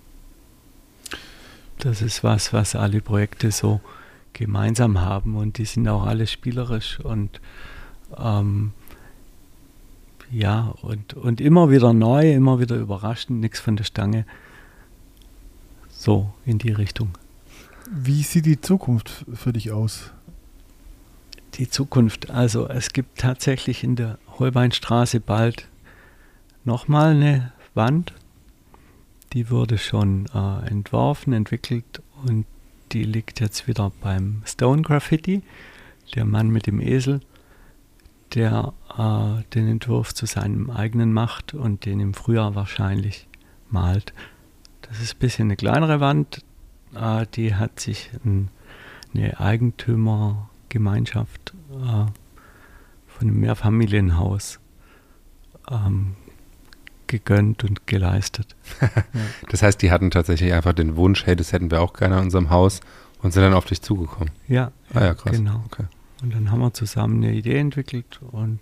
das ist was, was alle Projekte so gemeinsam haben und die sind auch alle spielerisch und ähm, ja, und, und immer wieder neu, immer wieder überraschend, nichts von der Stange. So, in die Richtung.
Wie sieht die Zukunft für dich aus?
Die Zukunft, also es gibt tatsächlich in der Holbeinstraße bald nochmal eine Wand. Die wurde schon äh, entworfen, entwickelt und die liegt jetzt wieder beim Stone Graffiti, der Mann mit dem Esel, der äh, den Entwurf zu seinem eigenen macht und den im Frühjahr wahrscheinlich malt. Das ist ein bisschen eine kleinere Wand, äh, die hat sich ein, eine Eigentümergemeinschaft äh, von einem Mehrfamilienhaus ähm, gegönnt und geleistet.
Ja. Das heißt, die hatten tatsächlich einfach den Wunsch, hey, das hätten wir auch gerne in unserem Haus und sind dann auf dich zugekommen.
Ja,
ah, ja krass.
Genau.
Okay.
Und dann haben wir zusammen eine Idee entwickelt und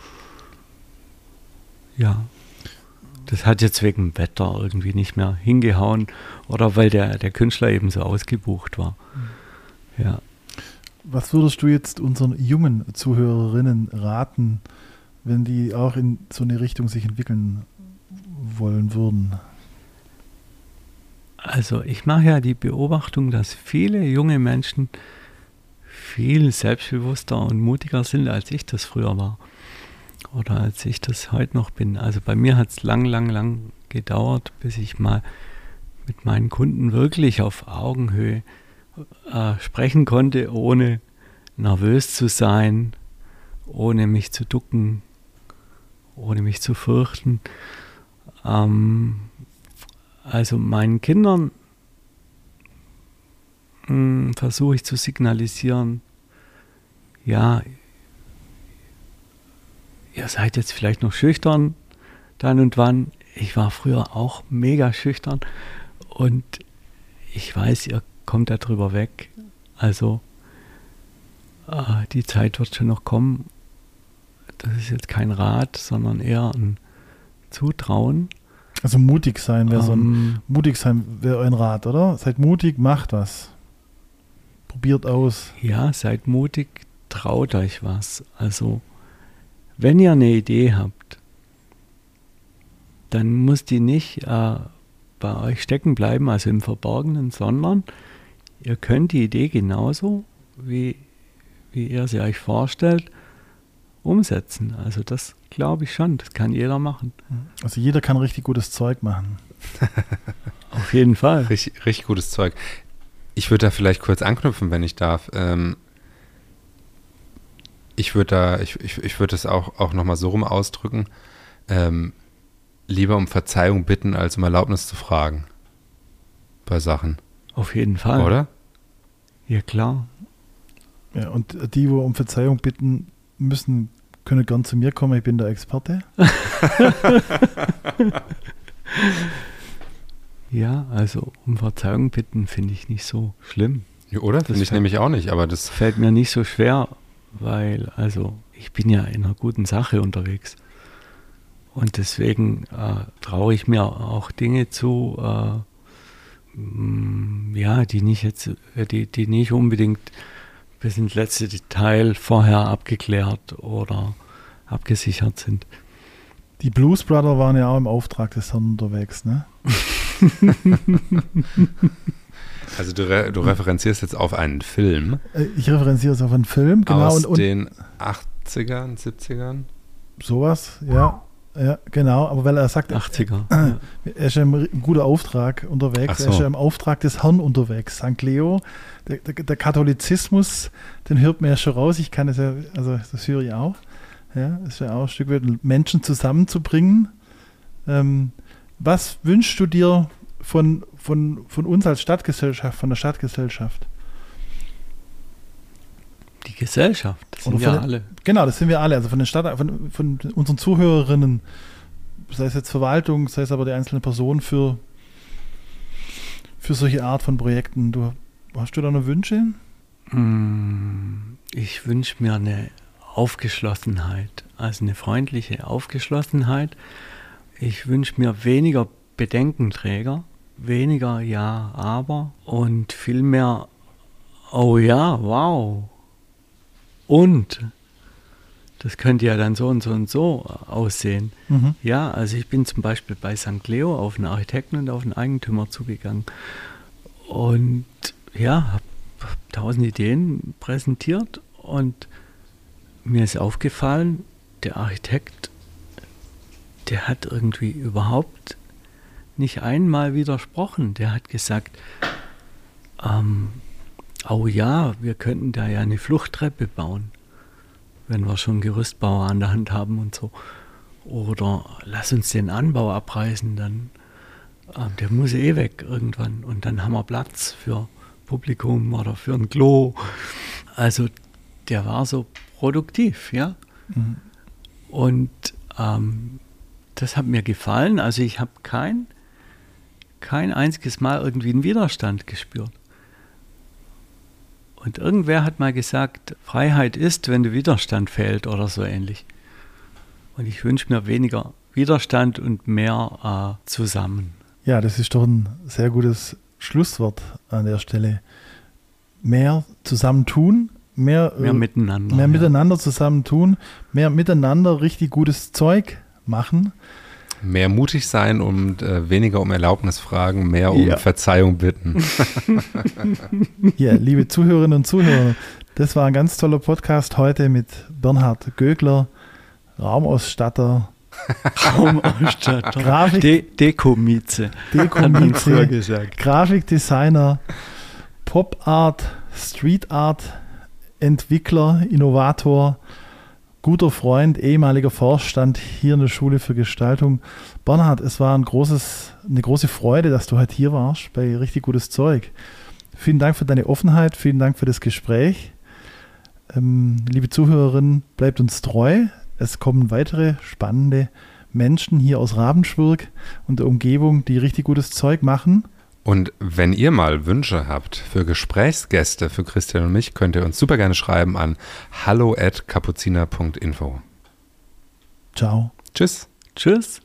ja, das hat jetzt wegen dem Wetter irgendwie nicht mehr hingehauen oder weil der, der Künstler eben so ausgebucht war. Mhm. Ja.
Was würdest du jetzt unseren jungen Zuhörerinnen raten, wenn die auch in so eine Richtung sich entwickeln wollen würden?
Also ich mache ja die Beobachtung, dass viele junge Menschen viel selbstbewusster und mutiger sind, als ich das früher war oder als ich das heute noch bin. Also bei mir hat es lang, lang, lang gedauert, bis ich mal mit meinen Kunden wirklich auf Augenhöhe äh, sprechen konnte, ohne nervös zu sein, ohne mich zu ducken, ohne mich zu fürchten. Ähm, also meinen Kindern mh, versuche ich zu signalisieren, ja, ihr seid jetzt vielleicht noch schüchtern, dann und wann. Ich war früher auch mega schüchtern und ich weiß, ihr kommt da drüber weg. Also äh, die Zeit wird schon noch kommen. Das ist jetzt kein Rat, sondern eher ein Zutrauen.
Also mutig sein wäre um, so ein mutig sein wäre ein Rat, oder? Seid mutig, macht was. Probiert aus.
Ja, seid mutig, traut euch was. Also wenn ihr eine Idee habt, dann muss die nicht äh, bei euch stecken bleiben, also im Verborgenen, sondern ihr könnt die Idee genauso, wie, wie ihr sie euch vorstellt, umsetzen. Also das glaube ich schon, das kann jeder machen.
Also jeder kann richtig gutes Zeug machen.
Auf jeden Fall.
Richtig, richtig gutes Zeug. Ich würde da vielleicht kurz anknüpfen, wenn ich darf. Ähm, ich würde da, ich, ich, ich würde das auch, auch nochmal so rum ausdrücken. Ähm, lieber um Verzeihung bitten, als um Erlaubnis zu fragen. Bei Sachen.
Auf jeden Fall.
Oder?
Ja, klar.
Ja, und die, die um Verzeihung bitten müssen, können gern zu mir kommen, ich bin der Experte.
Ja, also um Verzeihung bitten finde ich nicht so schlimm.
Ja, oder? Finde ich nämlich auch nicht, aber das
fällt mir nicht so schwer, weil also ich bin ja in einer guten Sache unterwegs. Und deswegen äh, traue ich mir auch Dinge zu, äh, mh, ja, die nicht jetzt, die, die nicht unbedingt bis ins letzte Detail vorher abgeklärt oder abgesichert sind.
Die Blues Brothers waren ja auch im Auftrag des Herrn unterwegs, ne?
Also du, re- du referenzierst jetzt auf einen Film.
Ich referenziere jetzt auf einen Film, genau.
Aus
und, und
den achtzigern, siebzigern?
Sowas, ja. Ja, genau, aber weil er sagt,
achtziger.
Äh, ja. Er ist ja im guten Auftrag unterwegs,
so.
Er ist ja im Auftrag des Herrn unterwegs. Sankt Leo, der, der, der Katholizismus, den hört man ja schon raus, ich kann es ja, also das höre ich auch. Ja, das ist ja auch ein Stück weit, Menschen zusammenzubringen. Ähm, was wünschst du dir von, von, von uns als Stadtgesellschaft, von der Stadtgesellschaft?
Die Gesellschaft, das sind
ja
den, alle.
Genau, das sind wir alle. Also von den Stadt, von, von unseren Zuhörerinnen, sei es jetzt Verwaltung, sei es aber die einzelne Person für, für solche Art von Projekten. Du, hast du da noch Wünsche?
Ich wünsche mir eine Aufgeschlossenheit, also eine freundliche Aufgeschlossenheit. Ich wünsche mir weniger Bedenkenträger, weniger Ja, aber und viel mehr Oh ja, wow. Und das könnte ja dann so und so und so aussehen. Mhm. Ja, also ich bin zum Beispiel bei Sankt Leo auf einen Architekten und auf einen Eigentümer zugegangen und ja, habe hab tausend Ideen präsentiert und mir ist aufgefallen, der Architekt, der hat irgendwie überhaupt nicht einmal widersprochen. Der hat gesagt, ähm, Oh ja, wir könnten da ja eine Fluchttreppe bauen, wenn wir schon Gerüstbauer an der Hand haben und so. Oder lass uns den Anbau abreißen, dann äh, der muss eh weg irgendwann. Und dann haben wir Platz für Publikum oder für ein Klo. Also der war so produktiv, ja. Mhm. Und ähm, das hat mir gefallen. Also ich habe kein, kein einziges Mal irgendwie einen Widerstand gespürt. Und irgendwer hat mal gesagt, Freiheit ist, wenn der Widerstand fehlt oder so ähnlich. Und ich wünsche mir weniger Widerstand und mehr äh, zusammen.
Ja, das ist doch ein sehr gutes Schlusswort an der Stelle. Mehr zusammen tun, mehr,
mehr miteinander.
Mehr
ja.
miteinander zusammen tun, mehr miteinander richtig gutes Zeug machen.
Mehr mutig sein und äh, weniger um Erlaubnis fragen, mehr um
ja.
Verzeihung bitten.
Ja, liebe Zuhörerinnen und Zuhörer, das war ein ganz toller Podcast heute mit Bernhard Gögler, Raumausstatter,
Raumausstatter,
Grafik,
De- Dekomieze,
Dekomieze, Grafikdesigner, Pop Art, Street Art, Entwickler, Innovator, guter Freund, ehemaliger Vorstand hier in der Schule für Gestaltung. Bernhard, es war ein großes, eine große Freude, dass du heute hier warst bei Richtig Gutes Zeug. Vielen Dank für deine Offenheit, vielen Dank für das Gespräch. Ähm, liebe Zuhörerinnen, bleibt uns treu. Es kommen weitere spannende Menschen hier aus Ravensburg und der Umgebung, die richtig gutes Zeug machen.
Und wenn ihr mal Wünsche habt für Gesprächsgäste für Christian und mich, könnt ihr uns super gerne schreiben an hallo at kapuziner punkt info.
Ciao.
Tschüss.
Tschüss.